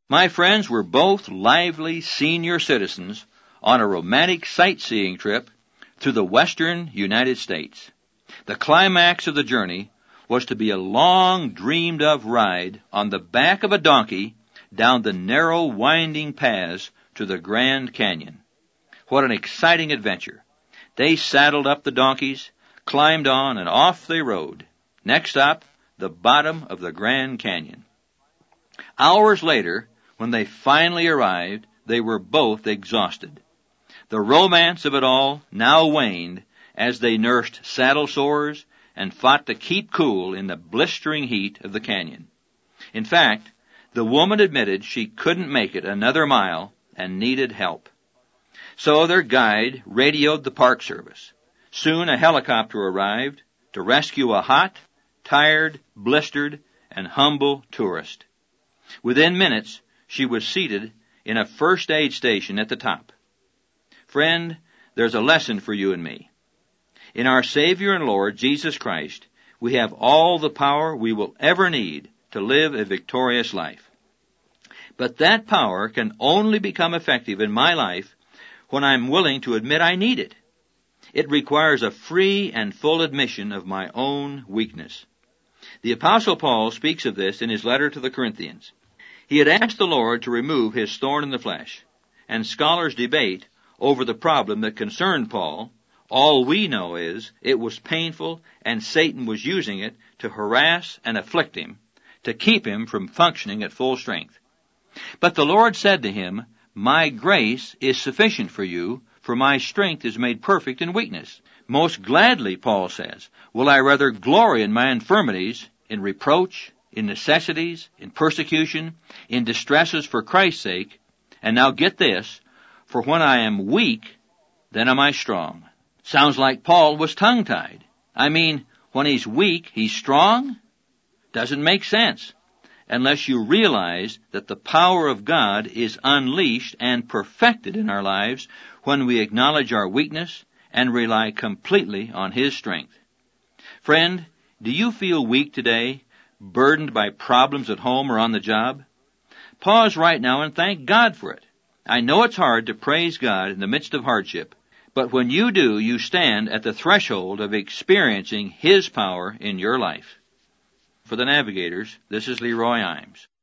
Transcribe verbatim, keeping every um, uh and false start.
My friends were both lively senior citizens on a romantic sightseeing trip through the western United States. The climax of the journey was to be a long dreamed-of ride on the back of a donkey down the narrow, winding paths to the Grand Canyon. What an exciting adventure. They saddled up the donkeys, climbed on, and off they rode. Next stop, the bottom of the Grand Canyon. Hours later, when they finally arrived, they were both exhausted. The romance of it all now waned as they nursed saddle sores and fought to keep cool in the blistering heat of the canyon. In fact, the woman admitted she couldn't make it another mile and needed help. So their guide radioed the Park Service. Soon a helicopter arrived to rescue a hot, tired, blistered, and humble tourist. Within minutes, she was seated in a first aid station at the top. Friend, there's a lesson for you and me. In our Savior and Lord, Jesus Christ, we have all the power we will ever need to live a victorious life. But that power can only become effective in my life when I'm willing to admit I need it. It requires a free and full admission of my own weakness. The Apostle Paul speaks of this in his letter to the Corinthians. He had asked the Lord to remove his thorn in the flesh, and scholars debate over the problem that concerned Paul. All we know is it was painful, and Satan was using it to harass and afflict him, to keep him from functioning at full strength. But the Lord said to him, "My grace is sufficient for you, for my strength is made perfect in weakness." Most gladly, Paul says, will I rather glory in my infirmities, in reproach, in necessities, in persecution, in distresses for Christ's sake, and now get this, for when I am weak, then am I strong. Sounds like Paul was tongue-tied. I mean, when he's weak, he's strong? Doesn't make sense, unless you realize that the power of God is unleashed and perfected in our lives when we acknowledge our weakness and rely completely on His strength. Friend, do you feel weak today, burdened by problems at home or on the job? Pause right now and thank God for it. I know it's hard to praise God in the midst of hardship, but when you do, you stand at the threshold of experiencing His power in your life. For the Navigators, this is Leroy Imes.